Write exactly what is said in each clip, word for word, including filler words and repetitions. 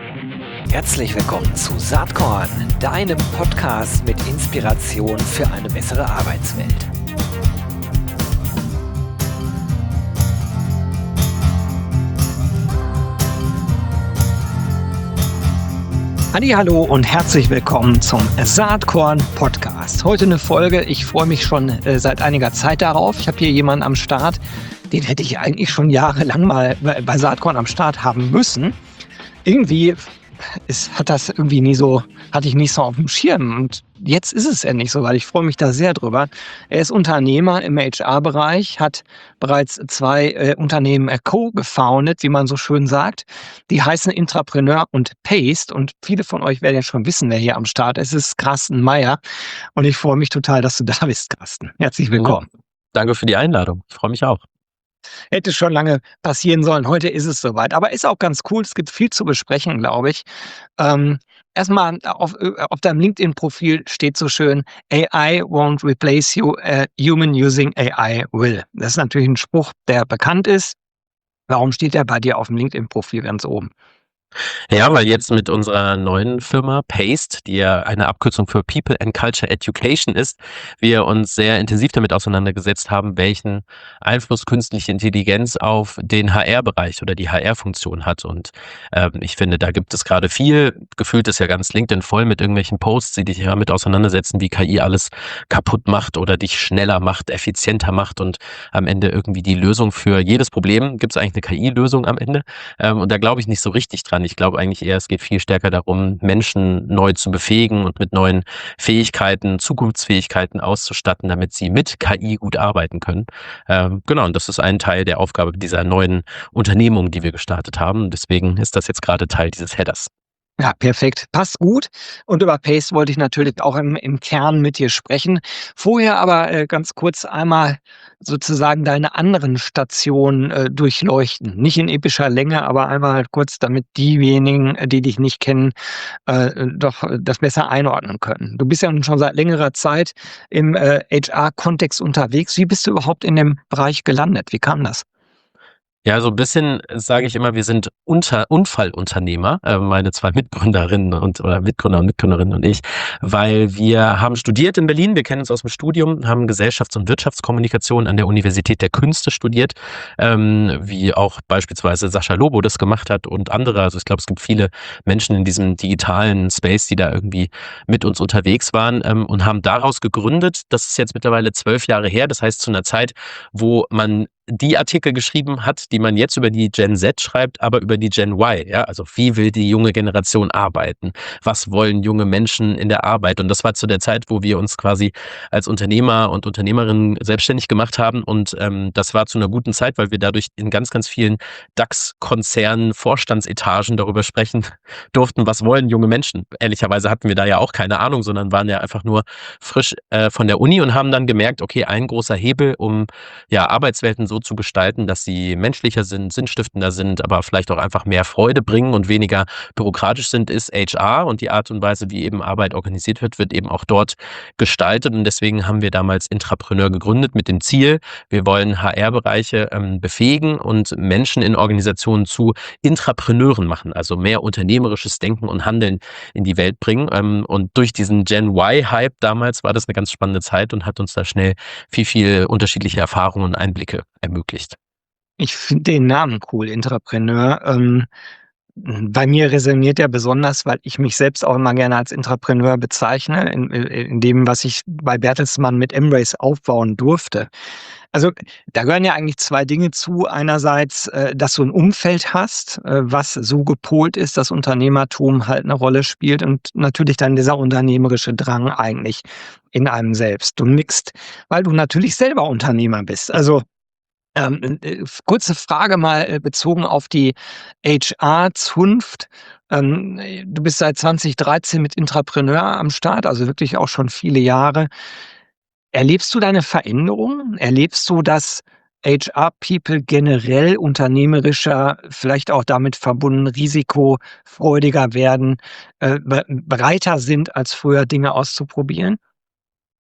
Herzlich willkommen zu Saatkorn, deinem Podcast mit Inspiration für eine bessere Arbeitswelt. Hallihallo und herzlich willkommen zum Saatkorn Podcast. Heute eine Folge, ich freue mich schon äh, seit einiger Zeit darauf. Ich habe hier jemanden am Start, den hätte ich eigentlich schon jahrelang mal bei, bei Saatkorn am Start haben müssen. Irgendwie ist, hat das irgendwie nie so, hatte ich nicht so auf dem Schirm. Und jetzt ist es endlich so, weil ich freue mich da sehr drüber. Er ist Unternehmer im H R-Bereich, hat bereits zwei äh, Unternehmen äh, co-gefounded, wie man so schön sagt. Die heißen Intrapreneur und Paste. Und viele von euch werden ja schon wissen, wer hier am Start ist. Es ist Carsten Meyer. Und ich freue mich total, dass du da bist, Carsten. Herzlich willkommen. Ja, danke für die Einladung. Ich freue mich auch. Hätte schon lange passieren sollen. Heute ist es soweit. Aber ist auch ganz cool. Es gibt viel zu besprechen, glaube ich. Ähm, erstmal auf, auf deinem LinkedIn-Profil steht so schön, A I won't replace you, uh, human using A I will. Das ist natürlich ein Spruch, der bekannt ist. Warum steht der bei dir auf dem LinkedIn-Profil ganz oben? Ja, weil jetzt mit unserer neuen Firma Paste, die ja eine Abkürzung für People and Culture Education ist, wir uns sehr intensiv damit auseinandergesetzt haben, welchen Einfluss künstliche Intelligenz auf den H R-Bereich oder die H R-Funktion hat. Und ähm, ich finde, da gibt es gerade viel. Gefühlt ist ja ganz LinkedIn voll mit irgendwelchen Posts, die dich damit auseinandersetzen, wie K I alles kaputt macht oder dich schneller macht, effizienter macht und am Ende irgendwie die Lösung für jedes Problem. Gibt es eigentlich eine K I-Lösung am Ende? Ähm, und da glaube ich nicht so richtig dran. Ich glaube eigentlich eher, es geht viel stärker darum, Menschen neu zu befähigen und mit neuen Fähigkeiten, Zukunftsfähigkeiten auszustatten, damit sie mit K I gut arbeiten können. Ähm, genau, und das ist ein Teil der Aufgabe dieser neuen Unternehmung, die wir gestartet haben. Deswegen ist das jetzt gerade Teil dieses Headers. Ja, perfekt. Passt gut. Und über Paste wollte ich natürlich auch im, im Kern mit dir sprechen. Vorher aber äh, ganz kurz einmal sozusagen deine anderen Stationen äh, durchleuchten. Nicht in epischer Länge, aber einmal kurz, damit diejenigen, die dich nicht kennen, äh, doch das besser einordnen können. Du bist ja nun schon seit längerer Zeit im äh, H R-Kontext unterwegs. Wie bist du überhaupt in dem Bereich gelandet? Wie kam das? Ja, so ein bisschen sage ich immer, wir sind unter Unfallunternehmer, äh, meine zwei Mitgründerinnen und oder Mitgründer und Mitgründerinnen und ich, weil wir haben studiert in Berlin, wir kennen uns aus dem Studium, haben Gesellschafts- und Wirtschaftskommunikation an der Universität der Künste studiert, ähm, wie auch beispielsweise Sascha Lobo das gemacht hat und andere. Also ich glaube, es gibt viele Menschen in diesem digitalen Space, die da irgendwie mit uns unterwegs waren, ähm, und haben daraus gegründet. Das ist jetzt mittlerweile zwölf Jahre her, das heißt zu einer Zeit, wo man die Artikel geschrieben hat, die man jetzt über die Gen Z schreibt, aber über die Gen Y. Ja? Also wie will die junge Generation arbeiten? Was wollen junge Menschen in der Arbeit? Und das war zu der Zeit, wo wir uns quasi als Unternehmer und Unternehmerinnen selbstständig gemacht haben. Und ähm, das war zu einer guten Zeit, weil wir dadurch in ganz, ganz vielen DAX-Konzernen, Vorstandsetagen darüber sprechen durften, was wollen junge Menschen. Ehrlicherweise hatten wir da ja auch keine Ahnung, sondern waren ja einfach nur frisch äh, von der Uni und haben dann gemerkt, okay, ein großer Hebel, um ja Arbeitswelten so zu gestalten, dass sie menschlicher sind, sinnstiftender sind, aber vielleicht auch einfach mehr Freude bringen und weniger bürokratisch sind, ist H R, und die Art und Weise, wie eben Arbeit organisiert wird, wird eben auch dort gestaltet, und deswegen haben wir damals Intrapreneur gegründet mit dem Ziel, wir wollen H R-Bereiche ähm, befähigen und Menschen in Organisationen zu Intrapreneuren machen, also mehr unternehmerisches Denken und Handeln in die Welt bringen, ähm, und durch diesen Gen Y-Hype damals war das eine ganz spannende Zeit und hat uns da schnell viel, viel unterschiedliche Erfahrungen und Einblicke ermöglicht. Ich finde den Namen cool, Intrapreneur. Ähm, bei mir resoniert er besonders, weil ich mich selbst auch immer gerne als Intrapreneur bezeichne, in, in dem, was ich bei Bertelsmann mit Embrace aufbauen durfte. Also da gehören ja eigentlich zwei Dinge zu. Einerseits, äh, dass du ein Umfeld hast, äh, was so gepolt ist, dass Unternehmertum halt eine Rolle spielt, und natürlich dann dieser unternehmerische Drang eigentlich in einem selbst. Du nickst, weil du natürlich selber Unternehmer bist. Also Ähm, äh, kurze Frage mal äh, bezogen auf die H R-Zunft. Ähm, äh, du bist seit zwanzig dreizehn mit Intrapreneur am Start, also wirklich auch schon viele Jahre. Erlebst du da 'ne Veränderung? Erlebst du, dass H R-People generell unternehmerischer, vielleicht auch damit verbunden risikofreudiger werden, äh, be bereiter sind als früher, Dinge auszuprobieren?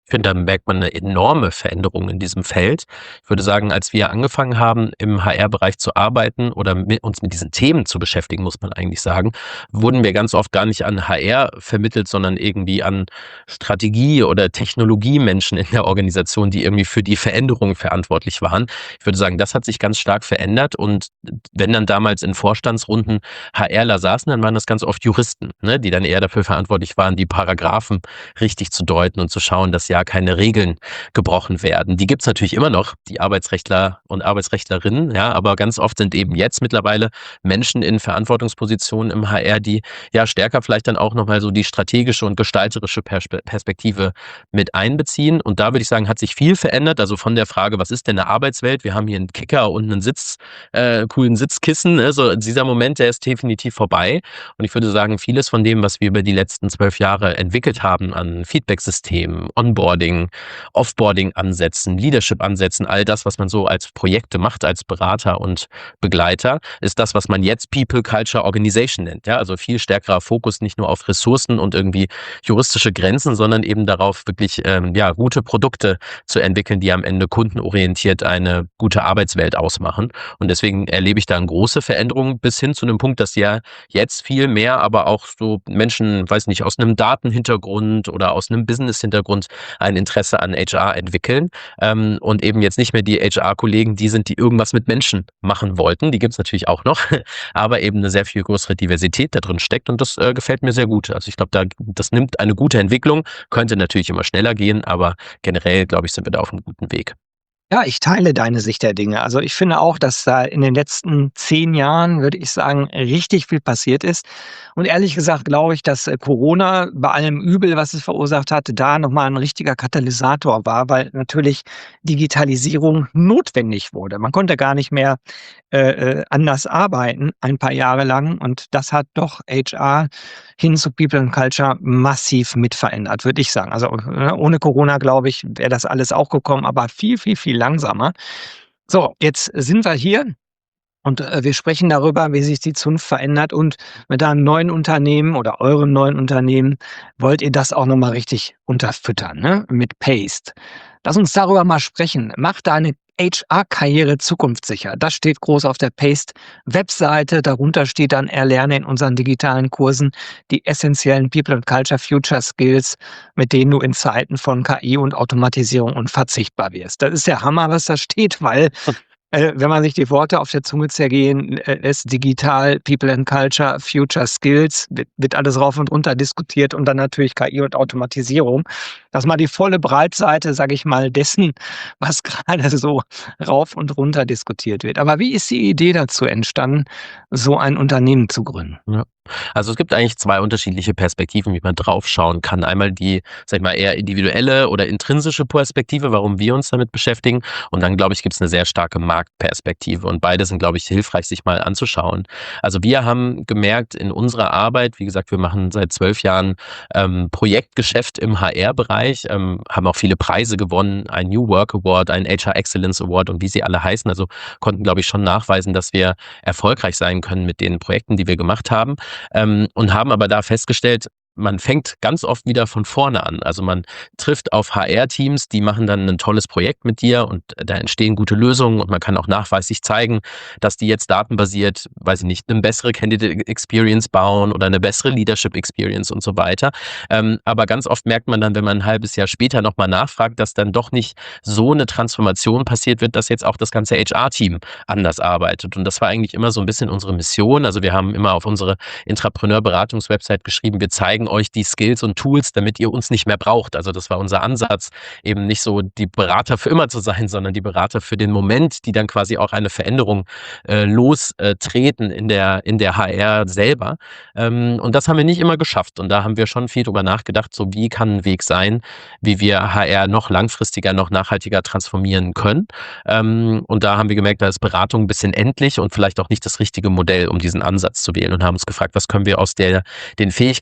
Ich finde, da merkt man eine enorme Veränderung in diesem Feld. Ich würde sagen, als wir angefangen haben, im H R-Bereich zu arbeiten oder mit uns mit diesen Themen zu beschäftigen, muss man eigentlich sagen, wurden wir ganz oft gar nicht an H R vermittelt, sondern irgendwie an Strategie- oder Technologiemenschen in der Organisation, die irgendwie für die Veränderung verantwortlich waren. Ich würde sagen, das hat sich ganz stark verändert und wenn dann damals in Vorstandsrunden HRler saßen, dann waren das ganz oft Juristen, ne, die dann eher dafür verantwortlich waren, die Paragraphen richtig zu deuten und zu schauen, dass ja keine Regeln gebrochen werden. Die gibt's natürlich immer noch, die Arbeitsrechtler und Arbeitsrechtlerinnen, ja, aber ganz oft sind eben jetzt mittlerweile Menschen in Verantwortungspositionen im H R, die ja stärker vielleicht dann auch nochmal so die strategische und gestalterische Perspe- Perspektive mit einbeziehen. Und da würde ich sagen, hat sich viel verändert. Also von der Frage, was ist denn eine Arbeitswelt? Wir haben hier einen Kicker und einen Sitz, äh, coolen Sitzkissen. Ne? So dieser Moment, der ist definitiv vorbei. Und ich würde sagen, vieles von dem, was wir über die letzten zwölf Jahre entwickelt haben an Feedback-Systemen, Onboarding, Offboarding-Ansätzen, Leadership-Ansätzen, all das, was man so als Projekte macht, als Berater und Begleiter, ist das, was man jetzt People, Culture, Organization nennt. Ja, also viel stärkerer Fokus nicht nur auf Ressourcen und irgendwie juristische Grenzen, sondern eben darauf, wirklich ähm, ja, gute Produkte zu entwickeln, die am Ende kundenorientiert eine gute Arbeitswelt ausmachen. Und deswegen erlebe ich da eine große Veränderung bis hin zu einem Punkt, dass ja jetzt viel mehr, aber auch so Menschen, weiß nicht, aus einem Datenhintergrund oder aus einem Business-Hintergrund ein Interesse an H R entwickeln ähm, und eben jetzt nicht mehr die H R-Kollegen, die sind, die irgendwas mit Menschen machen wollten. Die gibt's natürlich auch noch, aber eben eine sehr viel größere Diversität da drin steckt und das äh, gefällt mir sehr gut. Also ich glaube, da das nimmt eine gute Entwicklung, könnte natürlich immer schneller gehen, aber generell, glaube ich, sind wir da auf einem guten Weg. Ja, ich teile deine Sicht der Dinge. Also ich finde auch, dass da in den letzten zehn Jahren, würde ich sagen, richtig viel passiert ist. Und ehrlich gesagt glaube ich, dass äh, Corona bei allem Übel, was es verursacht hat, da nochmal ein richtiger Katalysator war, weil natürlich Digitalisierung notwendig wurde. Man konnte gar nicht mehr äh, äh, anders arbeiten, ein paar Jahre lang. Und das hat doch H R hin zu People and Culture massiv mit verändert, würde ich sagen. Also äh, ohne Corona, glaube ich, wäre das alles auch gekommen, aber viel, viel, viel langsamer. So, jetzt sind wir hier und äh, wir sprechen darüber, wie sich die Zukunft verändert. Und mit einem neuen Unternehmen oder eurem neuen Unternehmen wollt ihr das auch nochmal richtig unterfüttern, ne? Mit Paste. Lass uns darüber mal sprechen. Macht deine H R-Karriere zukunftssicher. Das steht groß auf der Paste-Webseite. Darunter steht dann Erlerne in unseren digitalen Kursen die essentiellen People and Culture Future Skills, mit denen du in Zeiten von K I und Automatisierung unverzichtbar wirst. Das ist der Hammer, was da steht, weil äh, wenn man sich die Worte auf der Zunge zergehen äh, lässt, digital, People and Culture, Future Skills, wird, wird alles rauf und runter diskutiert und dann natürlich K I und Automatisierung. Das mal die volle Breitseite, sage ich mal, dessen, was gerade so rauf und runter diskutiert wird. Aber wie ist die Idee dazu entstanden, so ein Unternehmen zu gründen? Ja. Also es gibt eigentlich zwei unterschiedliche Perspektiven, wie man drauf schauen kann. Einmal die, sag ich mal, eher individuelle oder intrinsische Perspektive, warum wir uns damit beschäftigen. Und dann, glaube ich, gibt es eine sehr starke Marktperspektive. Und beide sind, glaube ich, hilfreich, sich mal anzuschauen. Also wir haben gemerkt in unserer Arbeit, wie gesagt, wir machen seit zwölf Jahren ähm, Projektgeschäft im H R-Bereich, ähm, haben auch viele Preise gewonnen, ein New Work Award, ein H R Excellence Award und wie sie alle heißen. Also konnten, glaube ich, schon nachweisen, dass wir erfolgreich sein können mit den Projekten, die wir gemacht haben. Ähm, und haben aber da festgestellt, man fängt ganz oft wieder von vorne an. Also man trifft auf H R-Teams, die machen dann ein tolles Projekt mit dir und da entstehen gute Lösungen und man kann auch nachweislich zeigen, dass die jetzt datenbasiert, weiß ich nicht, eine bessere Candidate Experience bauen oder eine bessere Leadership Experience und so weiter. Ähm, aber ganz oft merkt man dann, wenn man ein halbes Jahr später nochmal nachfragt, dass dann doch nicht so eine Transformation passiert wird, dass jetzt auch das ganze H R-Team anders arbeitet. Und das war eigentlich immer so ein bisschen unsere Mission. Also wir haben immer auf unsere Intrapreneur-Beratungs-Website geschrieben, wir zeigen euch die Skills und Tools, damit ihr uns nicht mehr braucht. Also das war unser Ansatz, eben nicht so die Berater für immer zu sein, sondern die Berater für den Moment, die dann quasi auch eine Veränderung äh, lostreten in der, in der H R selber. Ähm, und das haben wir nicht immer geschafft. Und da haben wir schon viel drüber nachgedacht, so wie kann ein Weg sein, wie wir H R noch langfristiger, noch nachhaltiger transformieren können. Ähm, und da haben wir gemerkt, da ist Beratung ein bisschen endlich und vielleicht auch nicht das richtige Modell, um diesen Ansatz zu wählen und haben uns gefragt, was können wir aus der, den Fähigkeiten dieser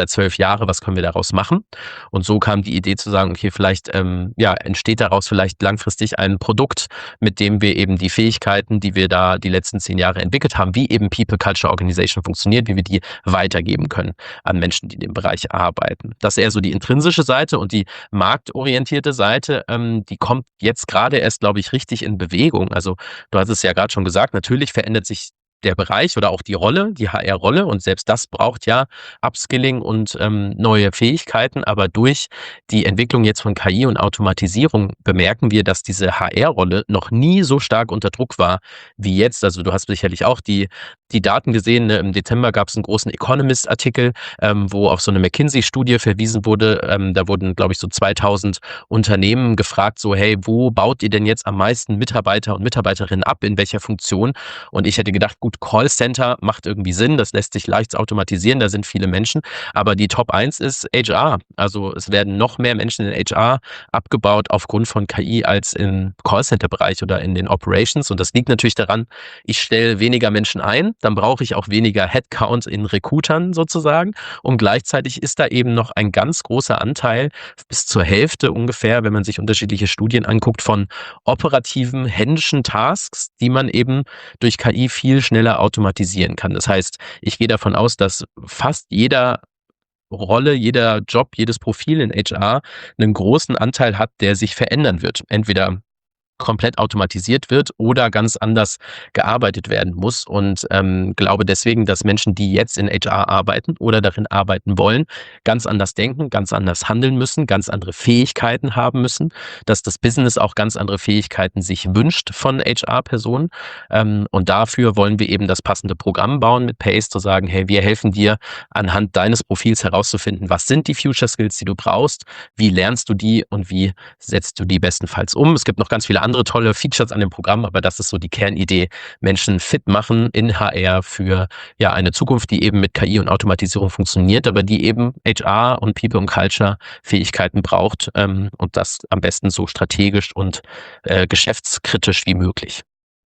seit zwölf Jahren, was können wir daraus machen? Und so kam die Idee zu sagen, okay, vielleicht ähm, ja, entsteht daraus vielleicht langfristig ein Produkt, mit dem wir eben die Fähigkeiten, die wir da die letzten zehn Jahre entwickelt haben, wie eben People, Culture, Organization funktioniert, wie wir die weitergeben können an Menschen, die in dem Bereich arbeiten. Das ist eher so die intrinsische Seite, und die marktorientierte Seite, ähm, die kommt jetzt gerade erst, glaube ich, richtig in Bewegung. Also du hast es ja gerade schon gesagt, natürlich verändert sich der Bereich oder auch die Rolle, die H R-Rolle, und selbst das braucht ja Upskilling und ähm, neue Fähigkeiten, aber durch die Entwicklung jetzt von K I und Automatisierung bemerken wir, dass diese H R-Rolle noch nie so stark unter Druck war wie jetzt. Also du hast sicherlich auch die, die Daten gesehen, ne? Im Dezember gab es einen großen Economist-Artikel, ähm, wo auf so eine McKinsey-Studie verwiesen wurde. Ähm, da wurden, glaube ich, so zweitausend Unternehmen gefragt, so hey, wo baut ihr denn jetzt am meisten Mitarbeiter und Mitarbeiterinnen ab, in welcher Funktion? Und ich hätte gedacht, gut, Callcenter macht irgendwie Sinn, das lässt sich leicht automatisieren, da sind viele Menschen, aber die Top eins ist H R. Also es werden noch mehr Menschen in H R abgebaut aufgrund von K I als im Callcenter-Bereich oder in den Operations, und das liegt natürlich daran, ich stelle weniger Menschen ein, dann brauche ich auch weniger Headcount in Recruitern sozusagen, und gleichzeitig ist da eben noch ein ganz großer Anteil, bis zur Hälfte ungefähr, wenn man sich unterschiedliche Studien anguckt, von operativen händischen Tasks, die man eben durch K I viel schneller automatisieren kann. Das heißt, ich gehe davon aus, dass fast jeder Rolle, jeder Job, jedes Profil in H R einen großen Anteil hat, der sich verändern wird. Entweder komplett automatisiert wird oder ganz anders gearbeitet werden muss, und ähm, glaube deswegen, dass Menschen, die jetzt in H R arbeiten oder darin arbeiten wollen, ganz anders denken, ganz anders handeln müssen, ganz andere Fähigkeiten haben müssen, dass das Business auch ganz andere Fähigkeiten sich wünscht von H R-Personen, ähm, und dafür wollen wir eben das passende Programm bauen mit Pace, zu sagen, hey, wir helfen dir anhand deines Profils herauszufinden, was sind die Future Skills, die du brauchst, wie lernst du die und wie setzt du die bestenfalls um. Es gibt noch ganz viele andere tolle Features an dem Programm, aber das ist so die Kernidee: Menschen fit machen in H R für ja eine Zukunft, die eben mit K I und Automatisierung funktioniert, aber die eben H R und People und Culture Fähigkeiten braucht, ähm, und das am besten so strategisch und äh, geschäftskritisch wie möglich.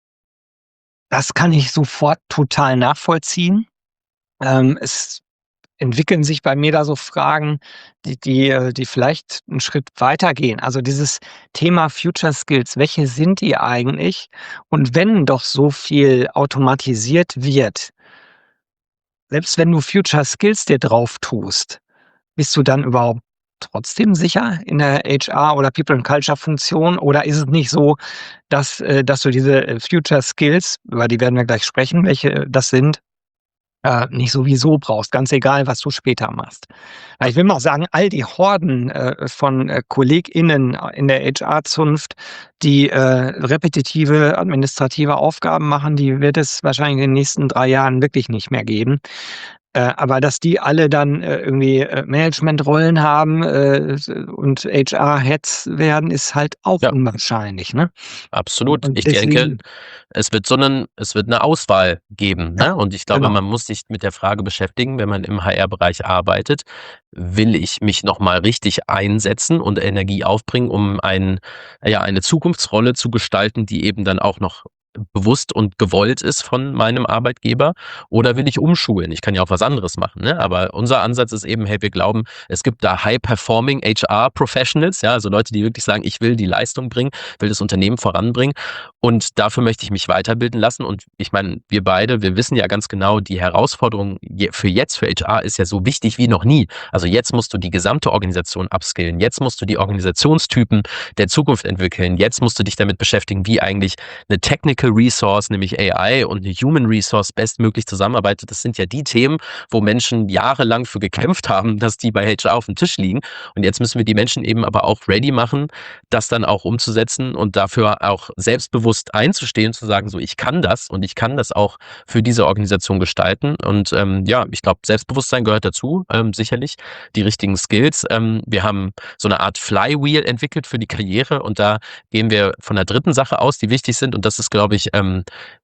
Das kann ich sofort total nachvollziehen. Ähm, es entwickeln sich bei mir da so Fragen, die die äh, die vielleicht einen Schritt weitergehen. Also, dieses Thema Future Skills, welche sind die eigentlich? Und wenn doch so viel automatisiert wird, selbst wenn du Future Skills dir drauf tust, bist du dann überhaupt trotzdem sicher in der H R oder People and Culture Funktion? Oder ist es nicht so, dass äh, dass du diese, äh, Future Skills, über die werden wir gleich sprechen, welche äh, das sind, äh, nicht sowieso brauchst, ganz egal, was du später machst. Weil ich will mal sagen, all die Horden äh, von äh, KollegInnen in der H R-Zunft, die äh, repetitive administrative Aufgaben machen, die wird es wahrscheinlich in den nächsten drei Jahren wirklich nicht mehr geben. Äh, aber dass die alle dann äh, irgendwie äh, Managementrollen haben äh, und H R-Heads werden, ist halt auch Ja, unwahrscheinlich, ne? absolut. Und Ich denke, deswegen es wird so 'nen es wird eine Auswahl geben, ja, ne? Und ich glaube, genau. man muss sich mit der Frage beschäftigen, wenn man im H R-Bereich arbeitet: Will ich mich noch mal richtig einsetzen und Energie aufbringen, um ein ja, eine Zukunftsrolle zu gestalten, die eben dann auch noch bewusst und gewollt ist von meinem Arbeitgeber, oder will ich umschulen? Ich kann ja auch was anderes machen, ne? Aber unser Ansatz ist eben, hey, wir glauben, es gibt da high-performing H R-Professionals, ja, also Leute, die wirklich sagen, ich will die Leistung bringen, will das Unternehmen voranbringen, und dafür möchte ich mich weiterbilden lassen. Und ich meine, wir beide, wir wissen ja ganz genau, die Herausforderung je für jetzt, für H R, ist ja so wichtig wie noch nie. Also jetzt musst du die gesamte Organisation upskillen, jetzt musst du die Organisationstypen der Zukunft entwickeln, jetzt musst du dich damit beschäftigen, wie eigentlich eine Technical Resource, nämlich A I, und eine Human Resource bestmöglich zusammenarbeitet. Das sind ja die Themen, wo Menschen jahrelang für gekämpft haben, dass die bei H R auf dem Tisch liegen. Und jetzt müssen wir die Menschen eben aber auch ready machen, das dann auch umzusetzen und dafür auch selbstbewusst einzustehen, zu sagen, so, ich kann das und ich kann das auch für diese Organisation gestalten. Und ähm, ja, ich glaube, Selbstbewusstsein gehört dazu, ähm, sicherlich, die richtigen Skills. Ähm, wir haben so eine Art Flywheel entwickelt für die Karriere, und da gehen wir von der dritten Sache aus, die wichtig sind, und das ist, glaube ich, ähm,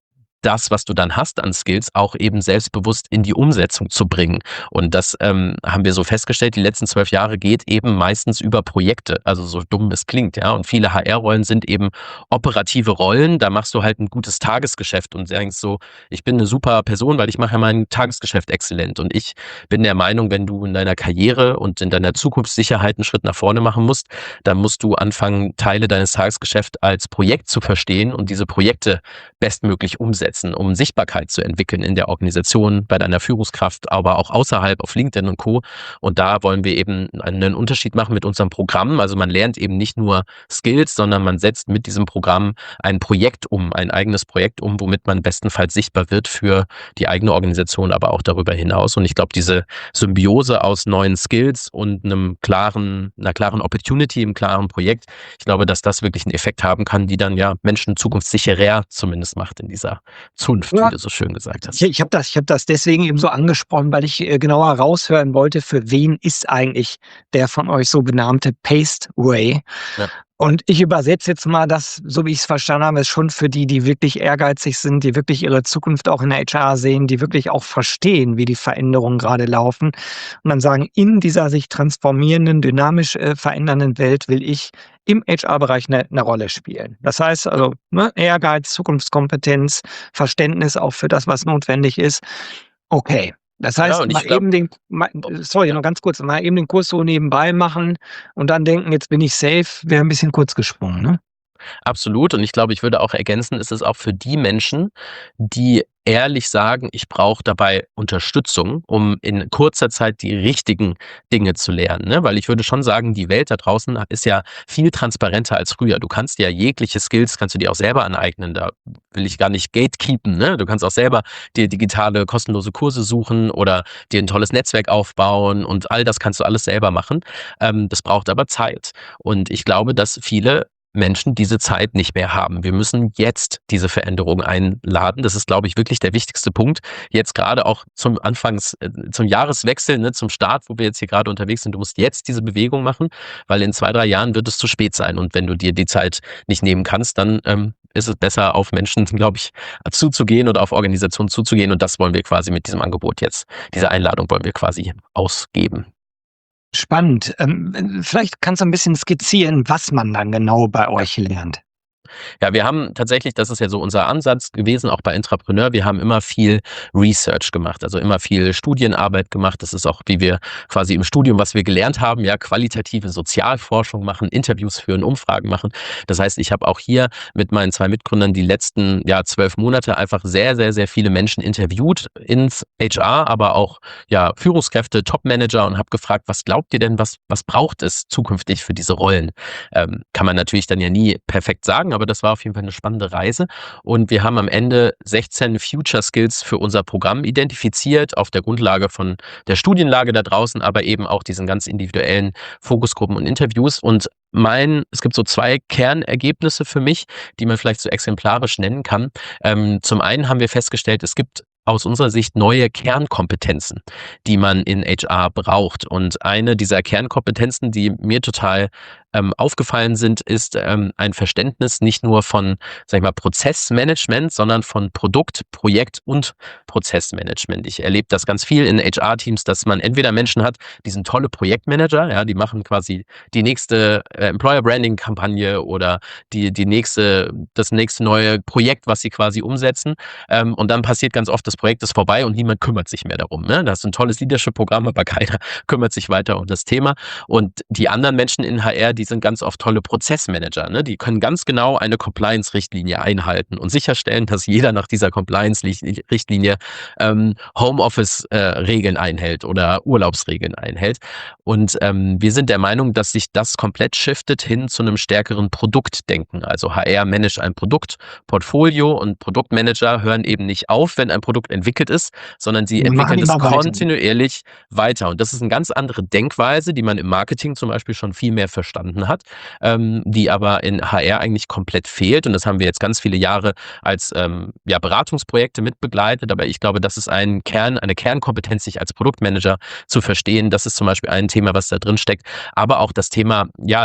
das, was du dann hast an Skills, auch eben selbstbewusst in die Umsetzung zu bringen. Und das ähm, haben wir so festgestellt, die letzten zwölf Jahre geht eben meistens über Projekte, also so dumm es klingt, ja. Und viele H R-Rollen sind eben operative Rollen, da machst du halt ein gutes Tagesgeschäft und denkst so, ich bin eine super Person, weil ich mache ja mein Tagesgeschäft exzellent. Und ich bin der Meinung, wenn du in deiner Karriere und in deiner Zukunftssicherheit einen Schritt nach vorne machen musst, dann musst du anfangen, Teile deines Tagesgeschäfts als Projekt zu verstehen und diese Projekte bestmöglich umsetzen, um Sichtbarkeit zu entwickeln in der Organisation, bei deiner Führungskraft, aber auch außerhalb auf LinkedIn und Co. Und da wollen wir eben einen Unterschied machen mit unserem Programm. Also man lernt eben nicht nur Skills, sondern man setzt mit diesem Programm ein Projekt um, ein eigenes Projekt um, womit man bestenfalls sichtbar wird für die eigene Organisation, aber auch darüber hinaus. Und ich glaube, diese Symbiose aus neuen Skills und einem klaren, einer klaren Opportunity, einem klaren Projekt, ich glaube, dass das wirklich einen Effekt haben kann, die dann ja Menschen zukunftssicherer zumindest macht in dieser Zunft, Ja. wie du so schön gesagt hast. Ich, ich habe das, ich hab das deswegen eben so angesprochen, weil ich äh, genauer raushören wollte, für wen ist eigentlich der von euch so benannte Paced Way. Ja. Und ich übersetze jetzt mal das, so wie ich es verstanden habe, ist schon für die, die wirklich ehrgeizig sind, die wirklich ihre Zukunft auch in der H R sehen, die wirklich auch verstehen, wie die Veränderungen gerade laufen. Und dann sagen, in dieser sich transformierenden, dynamisch äh, verändernden Welt will ich im H R-Bereich eine, eine Rolle spielen. Das heißt also, ne, Ehrgeiz, Zukunftskompetenz, Verständnis auch für das, was notwendig ist. Okay. Das heißt, Ja, und ich mal glaub- eben den, mal, sorry, noch ganz kurz, mal eben den Kurs so nebenbei machen und dann denken, jetzt bin ich safe, wäre ein bisschen kurz gesprungen, ne? Absolut. Und ich glaube, ich würde auch ergänzen, ist es auch für die Menschen, die ehrlich sagen, ich brauche dabei Unterstützung, um in kurzer Zeit die richtigen Dinge zu lernen. Ne? Weil ich würde schon sagen, die Welt da draußen ist ja viel transparenter als früher. Du kannst ja jegliche Skills, kannst du dir auch selber aneignen. Da will ich gar nicht gatekeepen. Ne? Du kannst auch selber dir digitale, kostenlose Kurse suchen oder dir ein tolles Netzwerk aufbauen und all das kannst du alles selber machen. Ähm, das braucht aber Zeit. Und ich glaube, dass viele Menschen diese Zeit nicht mehr haben. Wir müssen jetzt diese Veränderung einladen. Das ist, glaube ich, wirklich der wichtigste Punkt. Jetzt gerade auch zum Anfangs, äh, zum Jahreswechsel, ne, zum Start, wo wir jetzt hier gerade unterwegs sind. Du musst jetzt diese Bewegung machen, weil in zwei, drei Jahren wird es zu spät sein. Und wenn du dir die Zeit nicht nehmen kannst, dann ähm, ist es besser, auf Menschen, glaube ich, zuzugehen oder auf Organisationen zuzugehen. Und das wollen wir quasi mit diesem Angebot jetzt, diese Einladung wollen wir quasi ausgeben. Spannend. Ähm, vielleicht kannst du ein bisschen skizzieren, was man dann genau bei euch lernt. Ja, wir haben tatsächlich, das ist ja so unser Ansatz gewesen, auch bei Intrapreneur, wir haben immer viel Research gemacht, also immer viel Studienarbeit gemacht. Das ist auch, wie wir quasi im Studium, was wir gelernt haben, ja, qualitative Sozialforschung machen, Interviews führen, Umfragen machen. Das heißt, ich habe auch hier mit meinen zwei Mitgründern die letzten ja, zwölf Monate einfach sehr, sehr, sehr viele Menschen interviewt ins H R, aber auch ja, Führungskräfte, Top-Manager und habe gefragt, was glaubt ihr denn, was, was braucht es zukünftig für diese Rollen? Ähm, kann man natürlich dann ja nie perfekt sagen, aber das war auf jeden Fall eine spannende Reise. Und wir haben am Ende sechzehn Future Skills für unser Programm identifiziert, auf der Grundlage von der Studienlage da draußen, aber eben auch diesen ganz individuellen Fokusgruppen und Interviews. Und mein, es gibt so zwei Kernergebnisse für mich, die man vielleicht so exemplarisch nennen kann. Ähm, zum einen haben wir festgestellt, es gibt aus unserer Sicht neue Kernkompetenzen, die man in H R braucht. Und eine dieser Kernkompetenzen, die mir total ähm, aufgefallen sind, ist ähm, ein Verständnis nicht nur von, sag ich mal, Prozessmanagement, sondern von Produkt, Projekt und Prozessmanagement. Ich erlebe das ganz viel in H R-Teams, dass man entweder Menschen hat, die sind tolle Projektmanager, ja, die machen quasi die nächste äh, Employer-Branding-Kampagne oder die, die nächste, das nächste neue Projekt, was sie quasi umsetzen. Ähm, und dann passiert ganz oft, das Projekt ist vorbei und niemand kümmert sich mehr darum. Ne? Das ist ein tolles Leadership-Programm, aber keiner kümmert sich weiter um das Thema. Und die anderen Menschen in H R, die sind ganz oft tolle Prozessmanager. Ne? Die können ganz genau eine Compliance-Richtlinie einhalten und sicherstellen, dass jeder nach dieser Compliance-Richtlinie ähm, Homeoffice-Regeln äh, einhält oder Urlaubsregeln einhält. Und ähm, wir sind der Meinung, dass sich das komplett shiftet hin zu einem stärkeren Produktdenken. Also H R managt ein Produktportfolio und Produktmanager hören eben nicht auf, wenn ein Produkt entwickelt ist, sondern sie Wir machen entwickeln es immer weiter. kontinuierlich weiter. Und das ist eine ganz andere Denkweise, die man im Marketing zum Beispiel schon viel mehr verstanden hat, ähm, die aber in H R eigentlich komplett fehlt. Und das haben wir jetzt ganz viele Jahre als ähm, ja, Beratungsprojekte mitbegleitet. Aber ich glaube, das ist ein Kern, eine Kernkompetenz, sich als Produktmanager zu verstehen. Das ist zum Beispiel ein Thema, was da drin steckt. Aber auch das Thema ja,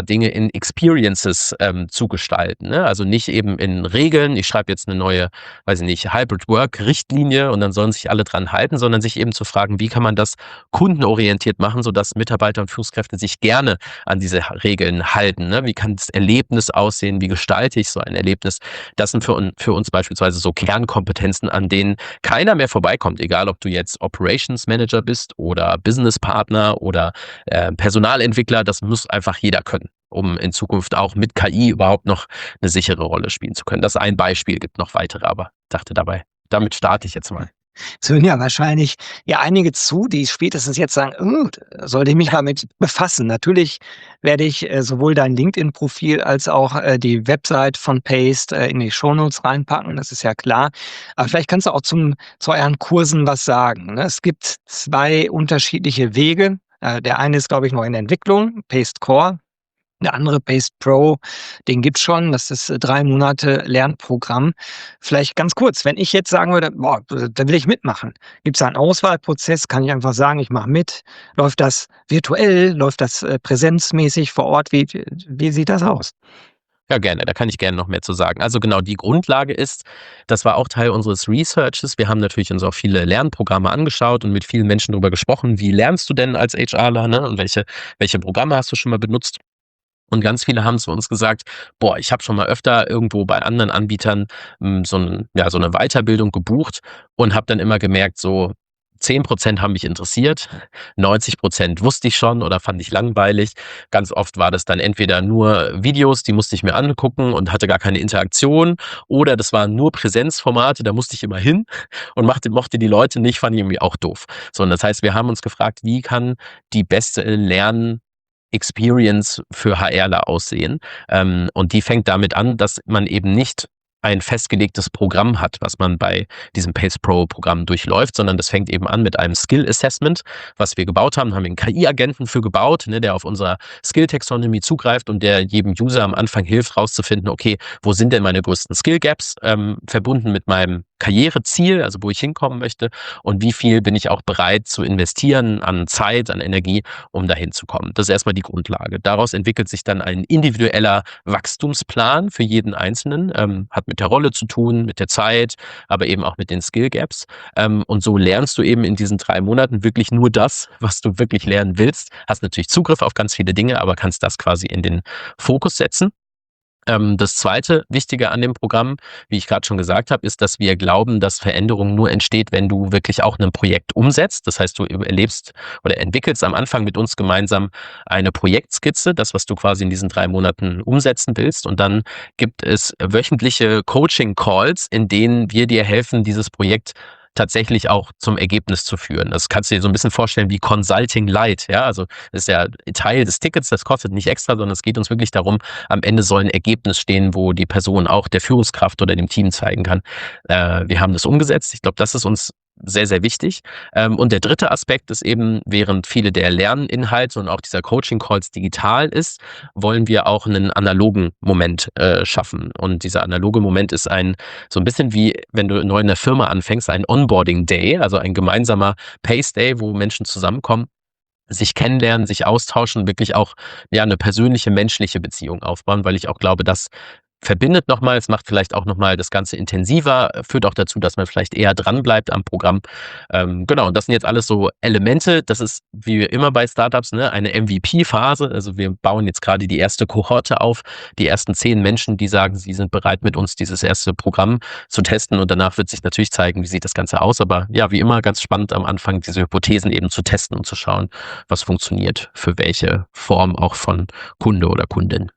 Dinge in Experiences ähm, zu gestalten. Ne? Also nicht eben in Regeln, ich schreibe jetzt eine neue, weiß ich nicht, Hybrid Work Richtlinie und dann sollen sich alle dran halten, sondern sich eben zu fragen, wie kann man das kundenorientiert machen, sodass Mitarbeiter und Führungskräfte sich gerne an diese Regeln halten. Ne? Wie kann das Erlebnis aussehen? Wie gestalte ich so ein Erlebnis? Das sind für, un für uns beispielsweise so Kernkompetenzen, an denen keiner mehr vorbeikommt, egal ob du jetzt Operations Manager bist oder Business Partner oder äh, Personalentwickler, das muss einfach jeder können, um in Zukunft auch mit K I überhaupt noch eine sichere Rolle spielen zu können. Das ist ein Beispiel, gibt noch weitere, aber dachte dabei, damit starte ich jetzt mal. Es hören ja wahrscheinlich ja einige zu, die spätestens jetzt sagen, oh, sollte ich mich mal mit befassen. Natürlich werde ich äh, sowohl dein LinkedIn-Profil als auch äh, die Website von Paced äh, in die Shownotes reinpacken, das ist ja klar. Aber vielleicht kannst du auch zum, zu euren Kursen was sagen. Ne? Es gibt zwei unterschiedliche Wege. Äh, der eine ist, glaube ich, noch in der Entwicklung, Paced Core. Der andere Paced Pro, den gibt's schon. Das ist äh, drei Monate Lernprogramm. Vielleicht ganz kurz, wenn ich jetzt sagen würde, boah, da will ich mitmachen. Gibt's da einen Auswahlprozess? Kann ich einfach sagen, ich mache mit? Läuft das virtuell? Läuft das äh, präsenzmäßig vor Ort? Wie, wie sieht das aus? Ja, gerne. Da kann ich gerne noch mehr zu sagen. Also genau, die Grundlage ist, das war auch Teil unseres Researches. Wir haben natürlich uns auch viele Lernprogramme angeschaut und mit vielen Menschen darüber gesprochen. Wie lernst du denn als HRler, ne? Und welche, welche Programme hast du schon mal benutzt? Und ganz viele haben zu uns gesagt, boah, ich habe schon mal öfter irgendwo bei anderen Anbietern m, so, ein, ja, so eine Weiterbildung gebucht und habe dann immer gemerkt, so zehn Prozent haben mich interessiert, neunzig Prozent wusste ich schon oder fand ich langweilig. Ganz oft war das dann entweder nur Videos, die musste ich mir angucken und hatte gar keine Interaktion, oder das waren nur Präsenzformate, da musste ich immer hin und machte, mochte die Leute nicht, fand ich irgendwie auch doof. So, und das heißt, wir haben uns gefragt, wie kann die beste Lernen Experience für HRler aussehen. Ähm, und die fängt damit an, dass man eben nicht ein festgelegtes Programm hat, was man bei diesem Paced Pro Programm durchläuft, sondern das fängt eben an mit einem Skill Assessment, was wir gebaut haben, haben wir einen K I-Agenten für gebaut, ne, der auf unserer Skill Taxonomy zugreift und der jedem User am Anfang hilft, rauszufinden, okay, wo sind denn meine größten Skill Gaps, ähm, verbunden mit meinem Karriereziel, also wo ich hinkommen möchte, und wie viel bin ich auch bereit zu investieren an Zeit, an Energie, um dahin zu kommen. Das ist erstmal die Grundlage. Daraus entwickelt sich dann ein individueller Wachstumsplan für jeden Einzelnen, ähm, hat mit der Rolle zu tun, mit der Zeit, aber eben auch mit den Skill Gaps. Ähm, und so lernst du eben in diesen drei Monaten wirklich nur das, was du wirklich lernen willst. Hast natürlich Zugriff auf ganz viele Dinge, aber kannst das quasi in den Fokus setzen. Ähm, das zweite Wichtige an dem Programm, wie ich gerade schon gesagt habe, ist, dass wir glauben, dass Veränderung nur entsteht, wenn du wirklich auch ein Projekt umsetzt. Das heißt, du erlebst oder entwickelst am Anfang mit uns gemeinsam eine Projektskizze, das, was du quasi in diesen drei Monaten umsetzen willst. Und dann gibt es wöchentliche Coaching-Calls, in denen wir dir helfen, dieses Projekt tatsächlich auch zum Ergebnis zu führen. Das kannst du dir so ein bisschen vorstellen wie Consulting Light. Ja, also das ist ja Teil des Tickets, das kostet nicht extra, sondern es geht uns wirklich darum, am Ende soll ein Ergebnis stehen, wo die Person auch der Führungskraft oder dem Team zeigen kann, äh, wir haben das umgesetzt. Ich glaube, das ist uns sehr, sehr wichtig. Ähm, und der dritte Aspekt ist eben, während viele der Lerninhalte und auch dieser Coaching-Calls digital ist, wollen wir auch einen analogen Moment äh, schaffen. Und dieser analoge Moment ist ein, so ein bisschen wie, wenn du neu in der Firma anfängst, ein Onboarding Day, also ein gemeinsamer Pace Day, wo Menschen zusammenkommen, sich kennenlernen, sich austauschen, wirklich auch ja eine persönliche, menschliche Beziehung aufbauen, weil ich auch glaube, dass verbindet nochmal, es macht vielleicht auch nochmal das Ganze intensiver, führt auch dazu, dass man vielleicht eher dran bleibt am Programm. Ähm, genau, und das sind jetzt alles so Elemente, das ist wie immer bei Startups, ne, eine M V P-Phase, also wir bauen jetzt gerade die erste Kohorte auf, die ersten zehn Menschen, die sagen, sie sind bereit mit uns dieses erste Programm zu testen, und danach wird sich natürlich zeigen, wie sieht das Ganze aus, aber ja, wie immer ganz spannend am Anfang diese Hypothesen eben zu testen und zu schauen, was funktioniert für welche Form auch von Kunde oder Kundin.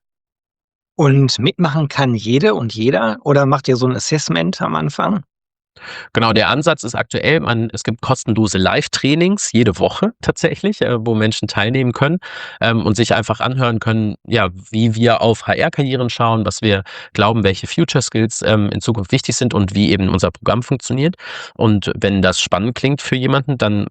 Und mitmachen kann jede und jeder? Oder macht ihr so ein Assessment am Anfang? Genau, der Ansatz ist aktuell, man, es gibt kostenlose Live-Trainings jede Woche tatsächlich, äh, wo Menschen teilnehmen können ähm, und sich einfach anhören können, ja, wie wir auf H R-Karrieren schauen, was wir glauben, welche Future Skills ähm, in Zukunft wichtig sind und wie eben unser Programm funktioniert. Und wenn das spannend klingt für jemanden, dann m,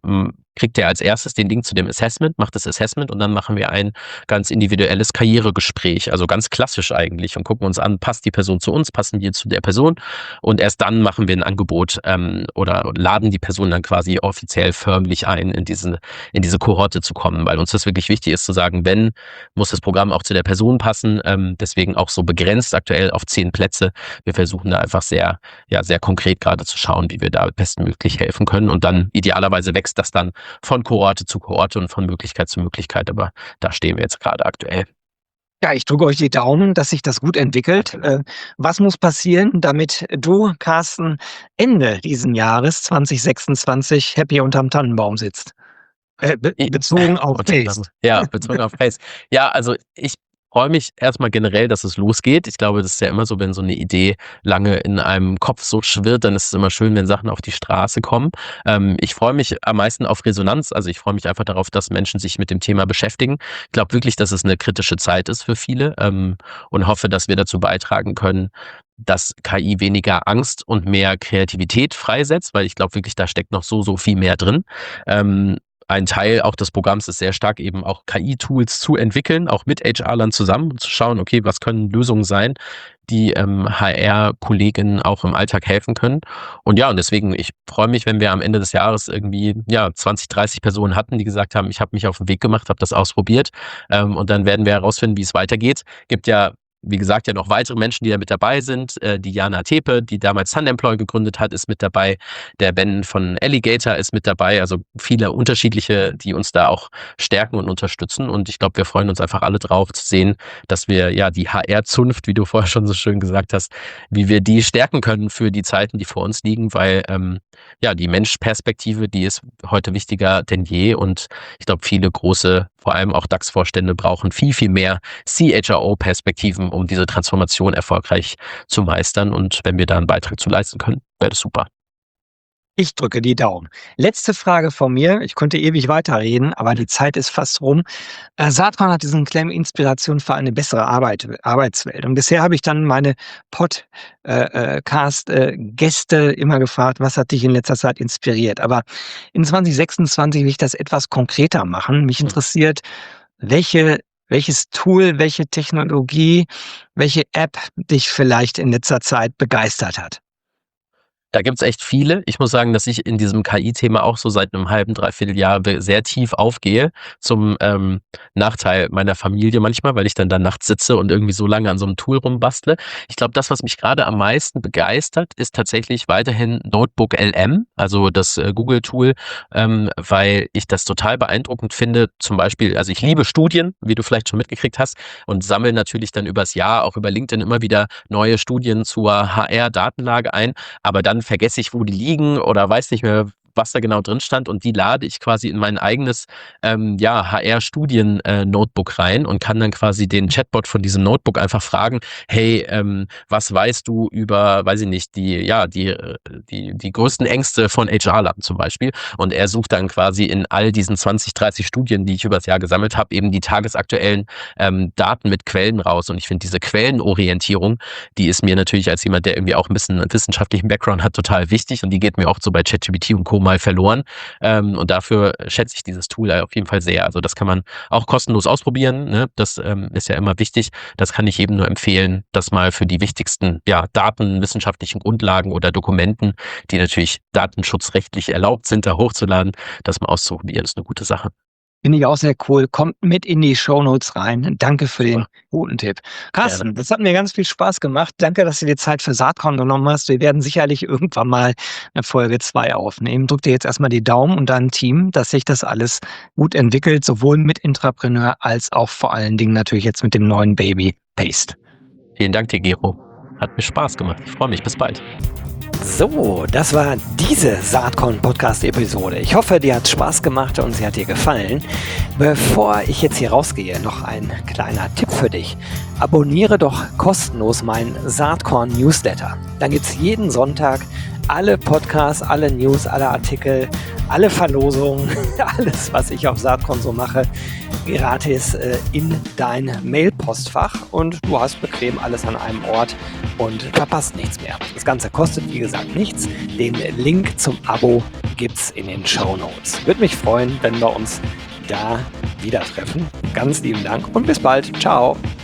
kriegt er als erstes den Link zu dem Assessment, macht das Assessment und dann machen wir ein ganz individuelles Karrieregespräch, also ganz klassisch eigentlich, und gucken uns an, passt die Person zu uns, passen wir zu der Person, und erst dann machen wir ein Angebot ähm, oder laden die Person dann quasi offiziell förmlich ein, in diese, in diese Kohorte zu kommen, weil uns das wirklich wichtig ist zu sagen, wenn, muss das Programm auch zu der Person passen, ähm, deswegen auch so begrenzt aktuell auf zehn Plätze. Wir versuchen da einfach sehr, ja, sehr konkret gerade zu schauen, wie wir da bestmöglich helfen können, und dann idealerweise wächst das dann von Kohorte zu Kohorte und von Möglichkeit zu Möglichkeit, aber da stehen wir jetzt gerade aktuell. Ja, ich drücke euch die Daumen, dass sich das gut entwickelt. Äh, was muss passieren, damit du, Carsten, Ende diesen Jahres zwanzig sechsundzwanzig happy unterm Tannenbaum sitzt? Äh, be bezogen auf Pace. Ja, bezogen auf Pace. Ja, also ich freue mich erstmal generell, dass es losgeht. Ich glaube, das ist ja immer so, wenn so eine Idee lange in einem Kopf so schwirrt, dann ist es immer schön, wenn Sachen auf die Straße kommen. Ähm, ich freue mich am meisten auf Resonanz. Also ich freue mich einfach darauf, dass Menschen sich mit dem Thema beschäftigen. Ich glaube wirklich, dass es eine kritische Zeit ist für viele, ähm, und hoffe, dass wir dazu beitragen können, dass K I weniger Angst und mehr Kreativität freisetzt, weil ich glaube wirklich, da steckt noch so, so viel mehr drin. Ähm, Ein Teil auch des Programms ist sehr stark, eben auch K I-Tools zu entwickeln, auch mit H R-Lern zusammen, und zu schauen, okay, was können Lösungen sein, die ähm, H R-Kolleginnen auch im Alltag helfen können. Und ja, und deswegen, ich freue mich, wenn wir am Ende des Jahres irgendwie ja zwanzig, dreißig Personen hatten, die gesagt haben, ich habe mich auf den Weg gemacht, habe das ausprobiert, ähm, und dann werden wir herausfinden, wie es weitergeht. Gibt ja, wie gesagt, ja noch weitere Menschen, die da mit dabei sind. Äh, die Jana Tepe, die damals Sundemploy gegründet hat, ist mit dabei. Der Ben von Alligator ist mit dabei. Also viele unterschiedliche, die uns da auch stärken und unterstützen. Und ich glaube, wir freuen uns einfach alle drauf zu sehen, dass wir ja die H R-Zunft, wie du vorher schon so schön gesagt hast, wie wir die stärken können für die Zeiten, die vor uns liegen, weil ähm, ja die Menschperspektive, die ist heute wichtiger denn je. Und ich glaube, viele große, vor allem auch DAX-Vorstände brauchen viel, viel mehr C H R O-Perspektiven, um diese Transformation erfolgreich zu meistern. Und wenn wir da einen Beitrag zu leisten können, wäre das super. Ich drücke die Daumen. Letzte Frage von mir. Ich könnte ewig weiterreden, aber die Zeit ist fast rum. Äh, Saatkorn hat diesen Claim Inspiration für eine bessere Arbeit, Arbeitswelt. Und bisher habe ich dann meine Podcast-Gäste äh, äh, immer gefragt, was hat dich in letzter Zeit inspiriert? Aber in zwanzig sechsundzwanzig will ich das etwas konkreter machen. Mich interessiert, welche welches Tool, welche Technologie, welche App dich vielleicht in letzter Zeit begeistert hat. Da gibt's echt viele. Ich muss sagen, dass ich in diesem K I-Thema auch so seit einem halben, dreiviertel Jahr sehr tief aufgehe, zum ähm, Nachteil meiner Familie manchmal, weil ich dann da nachts sitze und irgendwie so lange an so einem Tool rumbastle. Ich glaube, das, was mich gerade am meisten begeistert, ist tatsächlich weiterhin Notebook L M, also das äh, Google-Tool, ähm, weil ich das total beeindruckend finde. Zum Beispiel, also ich liebe Studien, wie du vielleicht schon mitgekriegt hast, und sammle natürlich dann übers Jahr auch über LinkedIn immer wieder neue Studien zur H R-Datenlage ein, aber dann vergesse ich, wo die liegen, oder weiß nicht mehr, was da genau drin stand, und die lade ich quasi in mein eigenes ähm, ja, H R-Studien-Notebook äh, rein und kann dann quasi den Chatbot von diesem Notebook einfach fragen, hey, ähm, was weißt du über, weiß ich nicht, die, ja, die, die, die größten Ängste von H R-Lern zum Beispiel, und er sucht dann quasi in all diesen zwanzig, dreißig Studien, die ich übers Jahr gesammelt habe, eben die tagesaktuellen ähm, Daten mit Quellen raus, und ich finde diese Quellenorientierung, die ist mir natürlich als jemand, der irgendwie auch ein bisschen einen wissenschaftlichen Background hat, total wichtig, und die geht mir auch so bei ChatGPT und Co. mal verloren. Ähm, und dafür schätze ich dieses Tool auf jeden Fall sehr. Also das kann man auch kostenlos ausprobieren. Ne? Das ähm, ist ja immer wichtig. Das kann ich jedem nur empfehlen, das mal für die wichtigsten ja, Daten, wissenschaftlichen Grundlagen oder Dokumenten, die natürlich datenschutzrechtlich erlaubt sind, da hochzuladen, das mal auszuprobieren. Das ist eine gute Sache. Finde ich auch sehr cool. Kommt mit in die Shownotes rein. Danke für den guten Tipp. Carsten, ja, das hat mir ganz viel Spaß gemacht. Danke, dass du dir Zeit für Saatkorn genommen hast. Wir werden sicherlich irgendwann mal eine Folge zwei aufnehmen. Drück dir jetzt erstmal die Daumen und dein Team, dass sich das alles gut entwickelt, sowohl mit Intrapreneur als auch vor allen Dingen natürlich jetzt mit dem neuen Baby Paste. Vielen Dank dir, Gero. Hat mir Spaß gemacht. Ich freue mich. Bis bald. So, das war diese Saatkorn-Podcast-Episode. Ich hoffe, dir hat Spaß gemacht und sie hat dir gefallen. Bevor ich jetzt hier rausgehe, noch ein kleiner Tipp für dich. Abonniere doch kostenlos meinen Saatkorn-Newsletter. Dann gibt es jeden Sonntag alle Podcasts, alle News, alle Artikel, alle Verlosungen, alles, was ich auf Saatkorn so mache, gratis äh, in dein Mailpostfach und du hast bequem alles an einem Ort und verpasst nichts mehr. Das Ganze kostet, wie gesagt, nichts. Den Link zum Abo gibt's in den Shownotes. Würde mich freuen, wenn wir uns da wieder treffen. Ganz lieben Dank und bis bald. Ciao.